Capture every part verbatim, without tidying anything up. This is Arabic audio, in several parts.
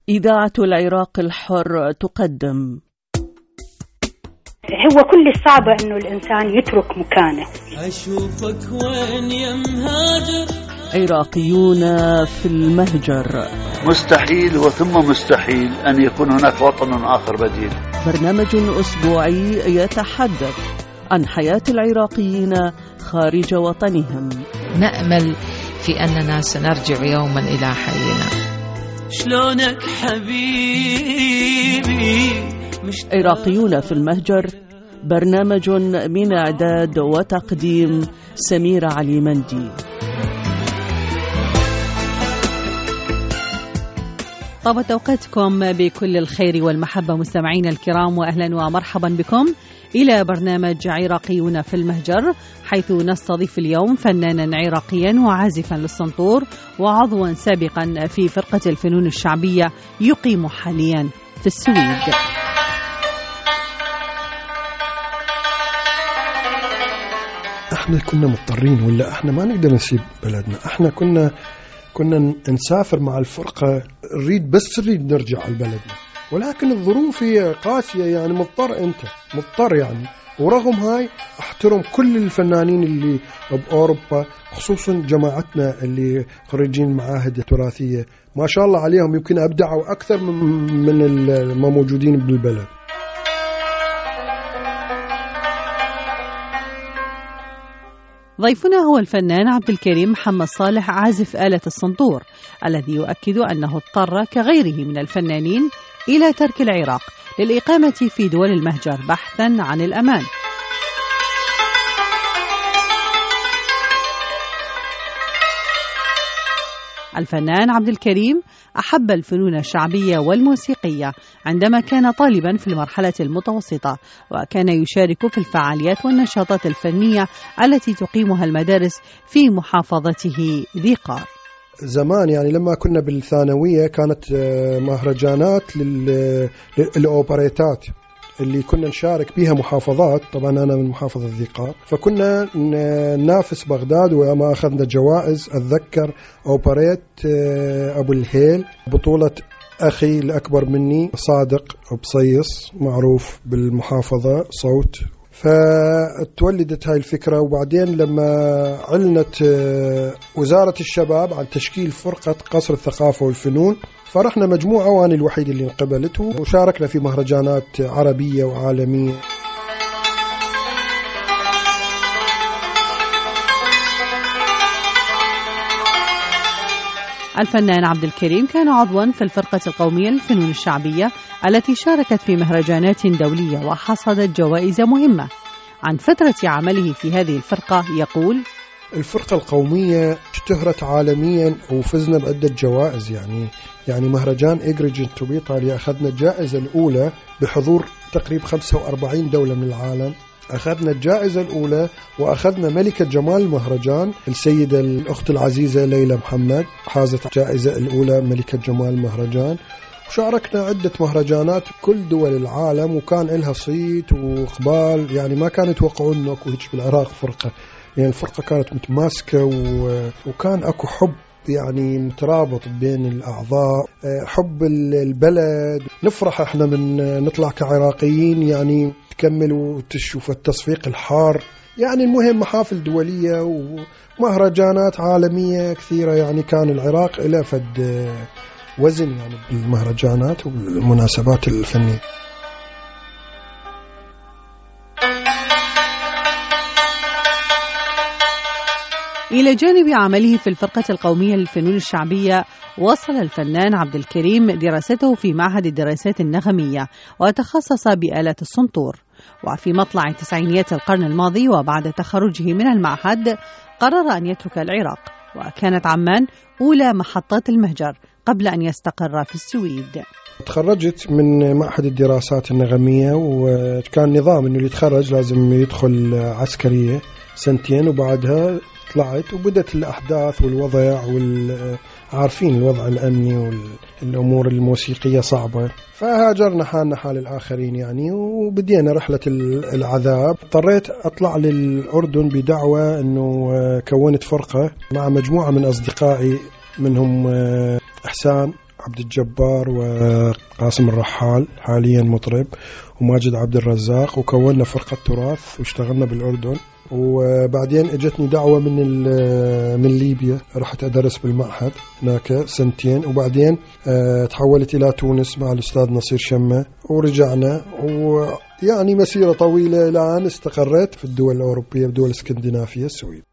إذاعة العراق الحر تقدم. هو كل الصعب إنه الإنسان يترك مكانه. أشوفك وين يا مهاجر. عراقيون في المهجر. مستحيل وثم مستحيل أن يكون هناك وطن آخر بديل. برنامج أسبوعي يتحدث عن حياة العراقيين خارج وطنهم. نأمل في أننا سنرجع يوما إلى حينا. شلونك حبيبي. عراقيون في المهجر، برنامج من إعداد وتقديم سميرة علي مندي. طابت أوقاتكم بكل الخير والمحبة مستمعين الكرام، وأهلا ومرحبا بكم إلى برنامج عراقيون في المهجر، حيث نستضيف اليوم فنانا عراقيا وعازفا للسنطور وعضوا سابقا في فرقة الفنون الشعبية يقيم حاليا في السويد. احنا كنا مضطرين، ولا احنا ما نقدر نسيب بلدنا. احنا كنا كنا نسافر مع الفرقة، نريد بس نريد نرجع على بلدنا، ولكن الظروف هي قاسية، يعني مضطر، انت مضطر يعني. ورغم هاي احترم كل الفنانين اللي بأوروبا، خصوصا جماعتنا اللي خريجين المعاهد التراثية، ما شاء الله عليهم، يمكن ابدعوا اكثر من ما موجودين بالبلد. ضيفنا هو الفنان عبد الكريم محمد صالح، عازف آلة السنطور، الذي يؤكد أنه اضطر كغيره من الفنانين إلى ترك العراق للإقامة في دول المهجر بحثا عن الأمان. الفنان عبد الكريم أحب الفنون الشعبية والموسيقية عندما كان طالبا في المرحلة المتوسطة، وكان يشارك في الفعاليات والنشاطات الفنية التي تقيمها المدارس في محافظته ذي قار. زمان يعني لما كنا بالثانوية كانت مهرجانات للأوبريتات اللي كنا نشارك بها محافظات، طبعا أنا من محافظة ذي قار، فكنا ننافس بغداد وما أخذنا جوائز. أتذكر أوبريت أبو الهيل بطولة أخي الأكبر مني صادق بصيص، معروف بالمحافظة صوت. فتولدت هاي الفكرة، وبعدين لما علنت وزارة الشباب عن تشكيل فرقة قصر الثقافة والفنون، فرحنا مجموعة وأنا الوحيد اللي انقبلته، وشاركنا في مهرجانات عربية وعالمية. الفنان عبد الكريم كان عضوا في الفرقة القومية للفنون الشعبية التي شاركت في مهرجانات دولية وحصدت جوائز مهمة. عن فترة عمله في هذه الفرقة يقول: الفرقة القومية اشتهرت عالميا وفزنا بعدة جوائز، يعني يعني مهرجان إجريجنت بإيطاليا أخذنا الجائزة الأولى بحضور تقريبا خمسة وأربعين دولة من العالم. أخذنا الجائزة الأولى، وأخذنا ملكة جمال المهرجان السيدة الأخت العزيزة ليلى محمد، حازت الجائزة الأولى ملكة جمال المهرجان. وشاركنا عدة مهرجانات كل دول العالم، وكان لها صيت وإقبال، يعني ما كانوا يتوقعون أنه أكو هيك بالعراق فرقة، يعني الفرقة كانت متماسكة، وكان أكو حب يعني مترابط بين الأعضاء، حب البلد. نفرح احنا من نطلع كعراقيين، يعني تكمل وتشوف التصفيق الحار. يعني المهم محافل دولية ومهرجانات عالمية كثيرة، يعني كان العراق إلى فد وزن يعني بالمهرجانات والمناسبات الفنية. إلى جانب عمله في الفرقة القومية للفنون الشعبية، وصل الفنان عبد الكريم دراسته في معهد الدراسات النغمية، وتخصص بآلة السنطور. وفي مطلع تسعينيات القرن الماضي وبعد تخرجه من المعهد قرر أن يترك العراق، وكانت عمان أولى محطات المهجر قبل أن يستقر في السويد. تخرجت من معهد الدراسات النغمية، وكان نظام أنه اللي يتخرج لازم يدخل عسكرية سنتين، وبعدها طلعت وبدت الأحداث والوضع، والعارفين الوضع الأمني والأمور الموسيقية صعبة، فهاجرنا حالنا حال الآخرين يعني، وبدينا رحلة العذاب. اضطريت أطلع للأردن بدعوة أنه كونت فرقة مع مجموعة من أصدقائي، منهم إحسان عبد الجبار وقاسم الرحال حاليا مطرب، وماجد عبد الرزاق، وكونا فرقة تراث واشتغلنا بالأردن. وبعدين اجتني دعوة من من ليبيا، رحت أدرس بالمعهد هناك سنتين، وبعدين اه تحولت إلى تونس مع الأستاذ نصير شمة ورجعنا، ويعني مسيرة طويلة إلى أن استقريت في الدول الأوروبية بدول اسكندنافية السويد.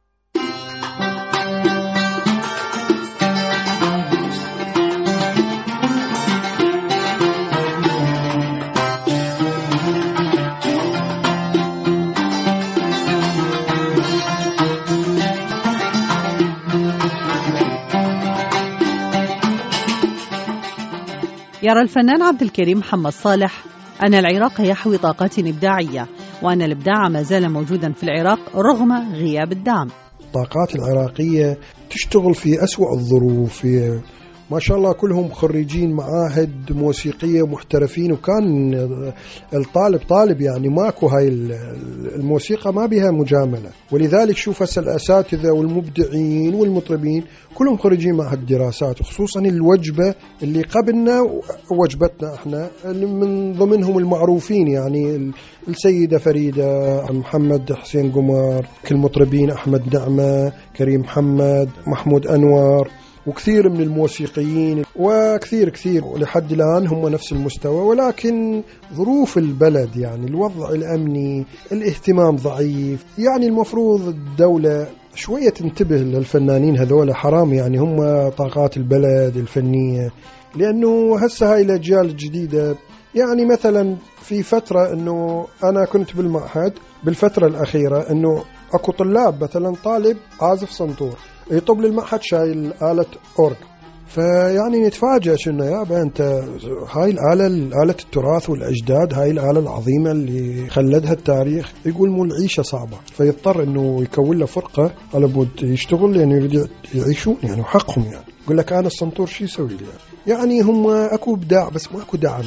يرى الفنان عبد الكريم محمد صالح أن العراق يحوي طاقات إبداعية، وأن الإبداع ما زال موجودا في العراق رغم غياب الدعم. الطاقات العراقية تشتغل في أسوأ الظروف، في ما شاء الله كلهم خريجين معاهد موسيقية محترفين، وكان الطالب طالب يعني ماكو هاي الموسيقى ما بها مجاملة، ولذلك شوف هسه الأساتذة والمبدعين والمطربين كلهم خريجين معهد دراسات، وخصوصا الوجبة اللي قبلنا ووجبتنا احنا من ضمنهم المعروفين يعني السيدة فريدة، محمد حسين قمر، كل المطربين أحمد نعمة، كريم محمد، محمود أنور، وكثير من الموسيقيين، وكثير كثير لحد الآن هم نفس المستوى، ولكن ظروف البلد يعني الوضع الأمني، الاهتمام ضعيف. يعني المفروض الدولة شوية تنتبه للفنانين هذول، حرام يعني هم طاقات البلد الفنية، لأنه هسه هاي الأجيال الجديدة يعني مثلا في فترة أنه أنا كنت بالمعهد بالفترة الأخيرة أنه أكو طلاب مثلا طالب عازف سنتور يطب للمعهد شايل آلة أورج، فيعني نتفاجأ شنو يابا أنت هاي الآلة آلة التراث والأجداد، هاي الآلة العظيمة اللي خلدها التاريخ، يقول مو العيشة صعبة، فيضطر إنه يكون له فرقة على بود يشتغل لأنه يريد يعيشون يعني وحقهم يعني. يقول لك أنا السنتور شي يسوي لي يعني, يعني هم أكو إبداع بس ما أكو دعم.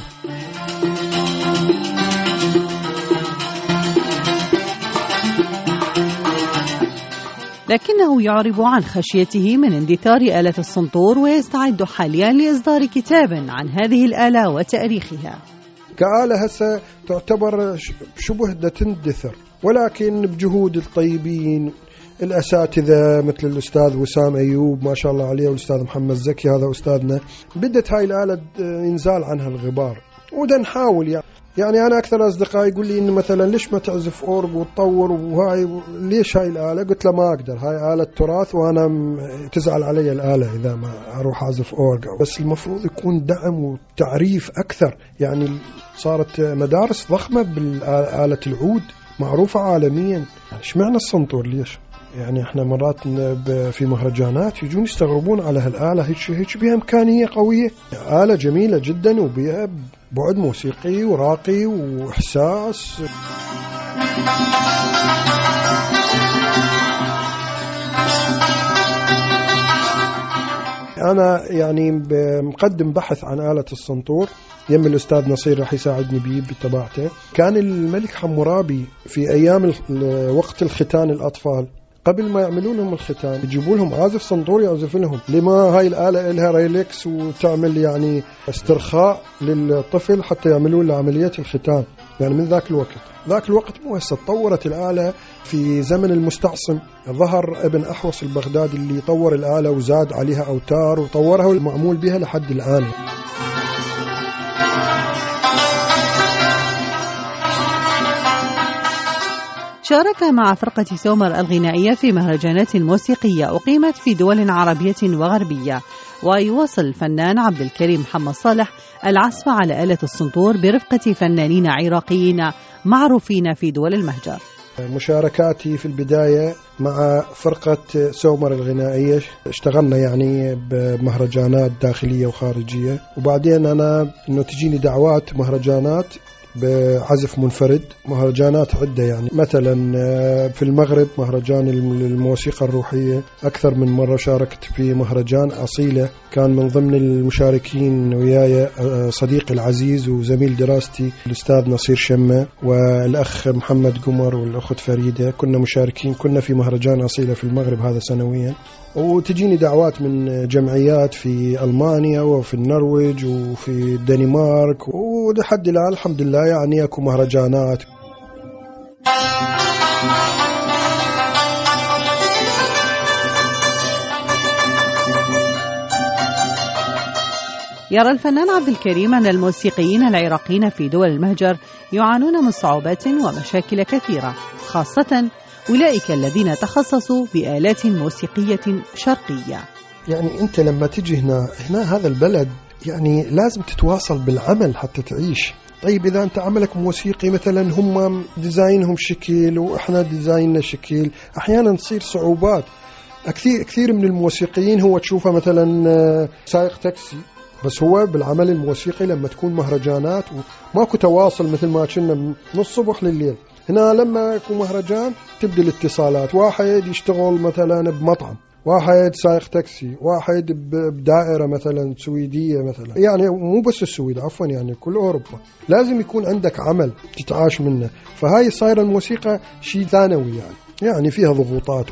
لكنه يعرب عن خشيته من اندثار آلة السنتور، ويستعد حاليا لإصدار كتاب عن هذه الآلة وتاريخها. كآلة هسه تعتبر شبه تندثر، ولكن بجهود الطيبين الأساتذة مثل الأستاذ وسام أيوب ما شاء الله عليه، والأستاذ محمد زكي هذا أستاذنا، بدت هاي الآلة ينزال عنها الغبار، وده نحاول يعني. يعني أنا أكثر أصدقائي يقول لي إنه مثلا ليش ما تعزف أورج وتطور وهاي، ليش هاي الآلة؟ قلت له ما أقدر، هاي آلة تراث وأنا تزعل علي الآلة إذا ما أروح أعزف أورج، بس المفروض يكون دعم وتعريف أكثر. يعني صارت مدارس ضخمة بالآلة العود معروفة عالميا، إيش معنى السنتور ليش؟ يعني احنا مرات في مهرجانات يجون يستغربون على هالآلة، هيك هيك بها إمكانية قوية، آلة جميلة جدا وبها بعد موسيقي وراقي وإحساس. أنا يعني مقدم بحث عن آلة السنتور، يم الأستاذ نصير راح يساعدني بيه بتبعته. كان الملك حمورابي في أيام وقت الختان الأطفال قبل ما يعملون لهم الختان يجيبوا لهم عازف سنتور يعزف لهم، لما هاي الآلة إلها ريلكس وتعمل يعني استرخاء للطفل حتى يعملون له عملية الختان. يعني من ذاك الوقت ذاك الوقت مو هسه تطورت الآلة في زمن المستعصم، ظهر ابن أحوص البغدادي اللي طور الآلة وزاد عليها أوتار وطورها والمعمول بها لحد الآن. شارك مع فرقة سومر الغنائية في مهرجانات موسيقية أقيمت في دول عربية وغربية، ويواصل الفنان عبد الكريم محمد صالح العزف على آلة السنتور برفقة فنانين عراقيين معروفين في دول المهجر. مشاركاتي في البداية مع فرقة سومر الغنائية اشتغلنا يعني بمهرجانات داخلية وخارجية، وبعدين أنا إنه تجيني دعوات مهرجانات بعزف منفرد، مهرجانات عدة يعني مثلا في المغرب مهرجان الموسيقى الروحية أكثر من مرة شاركت في مهرجان أصيلة، كان من ضمن المشاركين وياي صديقي العزيز وزميل دراستي الأستاذ نصير شمة والأخ محمد قمر والأخت فريدة، كنا مشاركين كنا في مهرجان أصيلة في المغرب هذا سنويا. وتجيني دعوات من جمعيات في ألمانيا وفي النرويج وفي الدنمارك، ولحد الآن الحمد لله يعني أكو مهرجانات. يرى الفنان عبد الكريم أن الموسيقيين العراقيين في دول المهجر يعانون من صعوبات ومشاكل كثيرة، خاصة أولئك الذين تخصصوا بآلات موسيقية شرقية. يعني أنت لما تجي هنا هنا هذا البلد يعني لازم تتواصل بالعمل حتى تعيش. طيب إذا أنت عملك موسيقي مثلا هم ديزاينهم شكل وإحنا ديزايننا شكل، أحيانا تصير صعوبات. كثير كثير من الموسيقيين هو تشوفه مثلا سائق تاكسي، بس هو بالعمل الموسيقي لما تكون مهرجانات وماكو تواصل مثل ما كنا من الصبح لليل. هنا لما يكون مهرجان تبدأ الاتصالات، واحد يشتغل مثلا بمطعم، واحد سائق تاكسي، واحد بدائرة مثلا سويدية مثلا، يعني مو بس السويد عفوا يعني كل أوروبا لازم يكون عندك عمل تتعاش منه. فهاي صايرة الموسيقى شيء ثانوي يعني يعني فيها ضغوطات.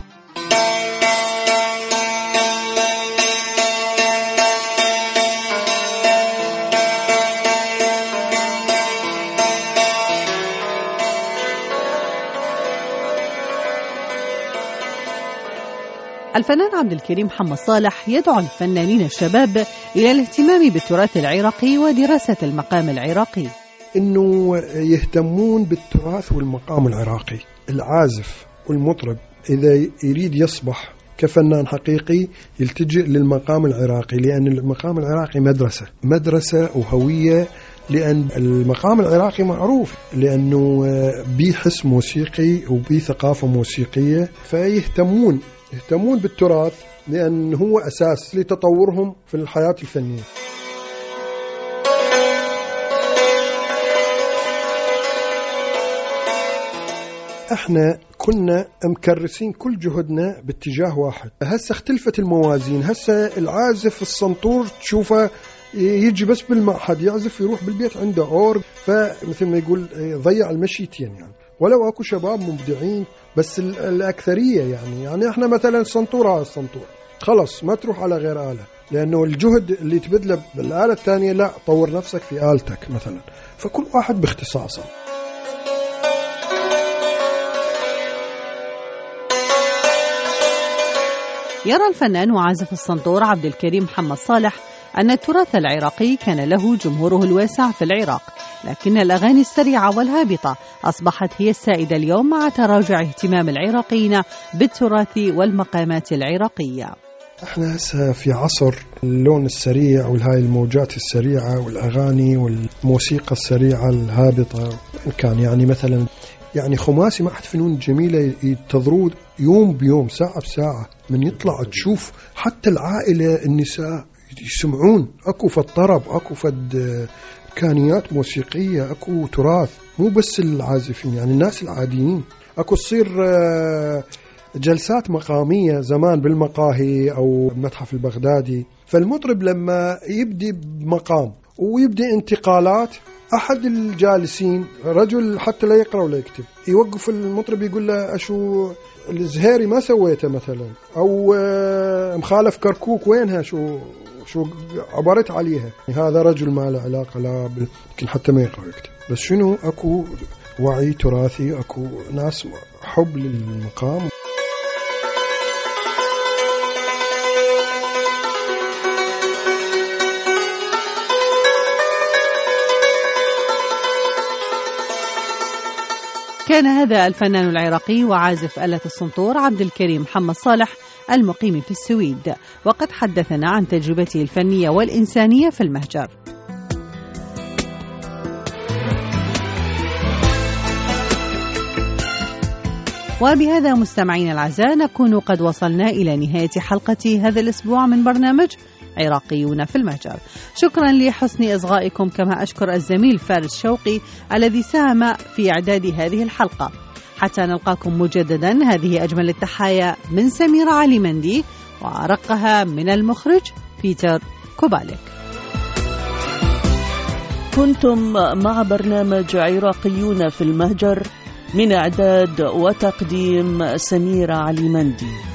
الفنان عبد الكريم محمد صالح يدعو الفنانين الشباب إلى الاهتمام بالتراث العراقي ودراسة المقام العراقي، إنه يهتمون بالتراث والمقام العراقي. العازف والمطرب إذا يريد يصبح كفنان حقيقي يلتجئ للمقام العراقي، لأن المقام العراقي مدرسة مدرسة وهوية، لأن المقام العراقي معروف لأنه بيه حس موسيقي وبيه ثقافة موسيقية، فيهتمون يهتمون بالتراث لأن هو أساس لتطورهم في الحياة الفنية. احنا كنا مكرسين كل جهدنا باتجاه واحد، هسه اختلفت الموازين. هسه العازف السنطور تشوفه يجي بس بالمعهد يعزف يروح بالبيت عنده أورج، فمثل ما يقول ضيع المشيتين يعني. ولو اكو شباب مبدعين بس الأكثرية يعني يعني احنا مثلا سنطور على السنطور خلص ما تروح على غير آلة، لأنه الجهد اللي تبذله بالآلة الثانية لا، طور نفسك في آلتك مثلا، فكل واحد باختصاصه. يرى الفنان وعازف السنطور عبد الكريم محمد صالح أن التراث العراقي كان له جمهوره الواسع في العراق، لكن الأغاني السريعة والهابطة أصبحت هي السائدة اليوم مع تراجع اهتمام العراقيين بالتراث والمقامات العراقية. احنا هسه في عصر اللون السريع والهاي الموجات السريعة والأغاني والموسيقى السريعة الهابطة. كان يعني مثلا يعني خماسي معهد فنون جميلة ينتظرون يوم بيوم ساعة بساعة من يطلع تشوف حتى العائلة النساء يسمعون، أكو فد طرب، أكو فد إمكانيات موسيقية، أكو تراث، مو بس العازفين يعني الناس العاديين. أكو تصير جلسات مقامية زمان بالمقاهي أو المتحف البغدادي، فالمطرب لما يبدي بمقام ويبدي انتقالات، أحد الجالسين رجل حتى لا يقرأ ولا يكتب يوقف المطرب يقول له أشو الزهيري ما سويته مثلا، أو مخالف كركوك وينها شو شو عبرت عليها. هذا رجل ما له علاقة لا يمكن حتى ما يقرأ ويكتب، بس شنو أكو وعي تراثي، أكو ناس حب للمقام. كان هذا الفنان العراقي وعازف آلة السنطور عبد الكريم محمد صالح المقيم في السويد، وقد حدثنا عن تجربته الفنية والإنسانية في المهجر. وبهذا مستمعين الأعزاء نكون قد وصلنا إلى نهاية حلقة هذا الأسبوع من برنامج عراقيون في المهجر. شكرا لحسن إصغائكم، كما أشكر الزميل فارس شوقي الذي ساهم في إعداد هذه الحلقة. حتى نلقاكم مجددا، هذه أجمل التحايا من سميرة علي مندي، وأرقها من المخرج بيتر كوباليك. كنتم مع برنامج عراقيون في المهجر، من إعداد وتقديم سميرة علي مندي.